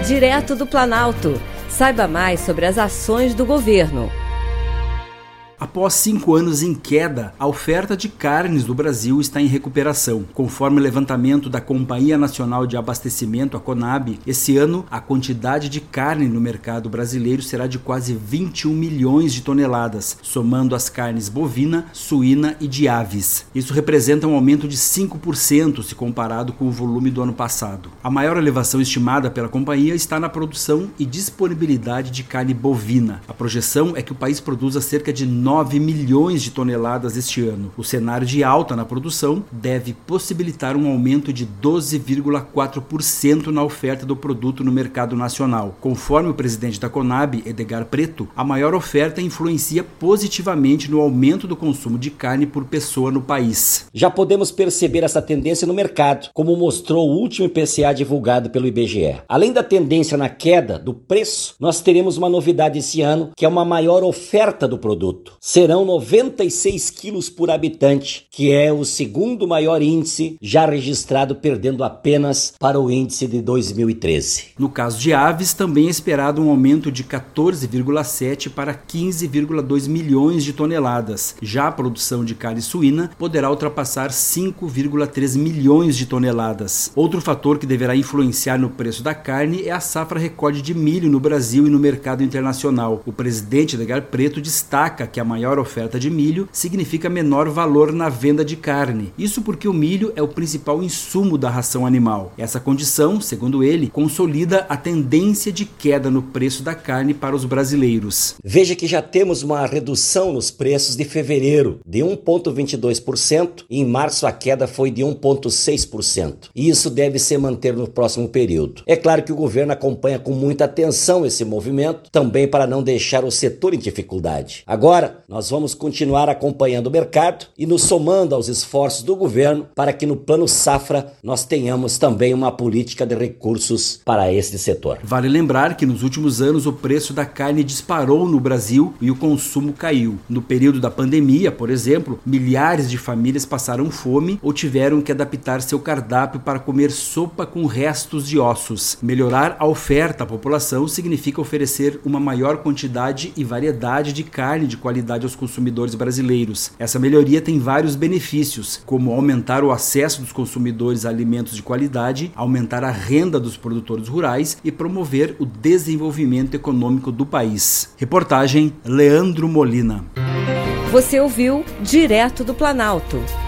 Direto do Planalto. Saiba mais sobre as ações do governo. Após 5 anos em queda, a oferta de carnes do Brasil está em recuperação. Conforme o levantamento da Companhia Nacional de Abastecimento, a CONAB, esse ano a quantidade de carne no mercado brasileiro será de quase 21 milhões de toneladas, somando as carnes bovina, suína e de aves. Isso representa um aumento de 5% se comparado com o volume do ano passado. A maior elevação estimada pela companhia está na produção e disponibilidade de carne bovina. A projeção é que o país produza cerca de 9 milhões de toneladas este ano. O cenário de alta na produção deve possibilitar um aumento de 12,4% na oferta do produto no mercado nacional. Conforme o presidente da CONAB, Edgar Preto, a maior oferta influencia positivamente no aumento do consumo de carne por pessoa no país. Já podemos perceber essa tendência no mercado, como mostrou o último IPCA divulgado pelo IBGE. Além da tendência na queda do preço, nós teremos uma novidade esse ano, que é uma maior oferta do produto. Serão 96 quilos por habitante, que é o segundo maior índice já registrado, perdendo apenas para o índice de 2013. No caso de aves, também é esperado um aumento de 14,7 para 15,2 milhões de toneladas. Já a produção de carne suína poderá ultrapassar 5,3 milhões de toneladas. Outro fator que deverá influenciar no preço da carne é a safra recorde de milho no Brasil e no mercado internacional. O presidente Edgar Preto destaca que a maior oferta de milho significa menor valor na venda de carne. Isso porque o milho é o principal insumo da ração animal. Essa condição, segundo ele, consolida a tendência de queda no preço da carne para os brasileiros. Veja que já temos uma redução nos preços de fevereiro de 1,22% e em março a queda foi de 1,6%. E isso deve se manter no próximo período. É claro que o governo acompanha com muita atenção esse movimento, também para não deixar o setor em dificuldade. Agora, nós vamos continuar acompanhando o mercado e nos somando aos esforços do governo para que no Plano Safra nós tenhamos também uma política de recursos para este setor. Vale lembrar que nos últimos anos o preço da carne disparou no Brasil e o consumo caiu. No período da pandemia, por exemplo, milhares de famílias passaram fome ou tiveram que adaptar seu cardápio para comer sopa com restos de ossos. Melhorar a oferta à população significa oferecer uma maior quantidade e variedade de carne de qualidade aos consumidores brasileiros. Essa melhoria tem vários benefícios, como aumentar o acesso dos consumidores a alimentos de qualidade, aumentar a renda dos produtores rurais e promover o desenvolvimento econômico do país. Reportagem Leandro Molina. Você ouviu Direto do Planalto.